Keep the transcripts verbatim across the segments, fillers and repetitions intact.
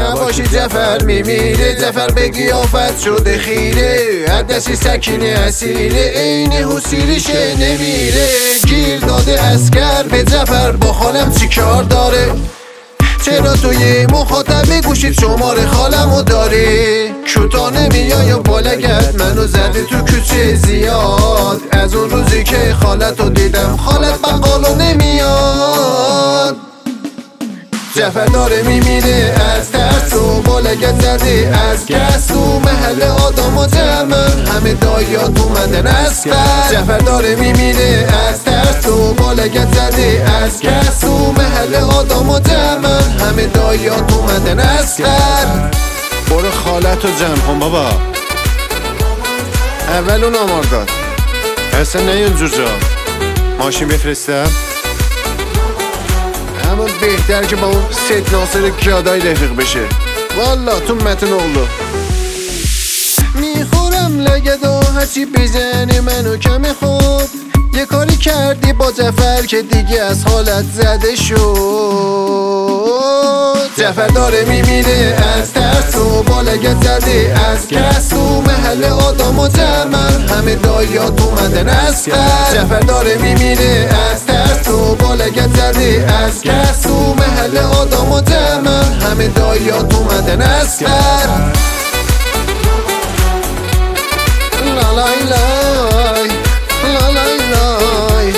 نباشی جعفر میمیره. جعفر به قیافت شده خیره، عدسی سکینه اسیره، عین حسیریش نمیره. گیر داده اسکر به جعفر با خالم چی کار داره؟ چرا توی مخاطب گوشید شماره خالمو داری؟ کوتا نمیای یا بالگت منو زده تو کوچه زیاد. از اون روزی که خالتو دیدم خالت بقالو نمیاد. جعفر داره میمیره از ترس و بالگت زده از کس. تو محل آدم و جمع همه دایات اومدن از فر. جعفر داره میمیره از ترس و بالگت زده از کس. تو محل آدم و جمع همه دایات اومدن از فر. برو خالتو جمع کن بابا. اول اون آمار داد. اصلا نه اونجور جا ماشین بفرستم. اما بهتر که با اون سید ناصر کیادای رفیق بشه. والا تو متن اولو میخورم لگدا هرچی بزنه منو کم خود. یه کاری کردی با جعفر که دیگه از حالت زده شد. جعفر داره میمیره از ترس و بالگت زده از کس. تو محل آدم و جمع همه دایات اومدن از فر. جعفر داره میمیره از ترس و بالگت زده از کس. تو محل آدم و جمع همه دایات اومدن از فر. لا لای لای لا لای لای.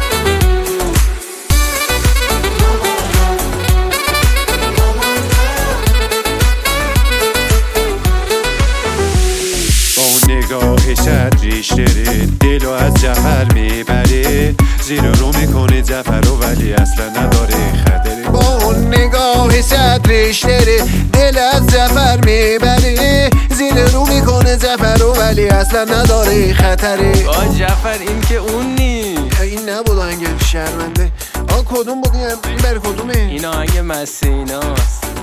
با اون نگاه شد ریش داره دلو از جعفر میبره. زیر رو میکنه جعفر رو ولی اصلا نداره خطره. با اون نگاه صد ریش داره دل از جعفر میبره. زیر رو میکنه جعفر رو ولی اصلا نداره خطره. آه جعفر این که اون نی. این نبود آهنگ شرمنده. آه کدوم بود این بر کدومه؟ این آهنگ مسیناست.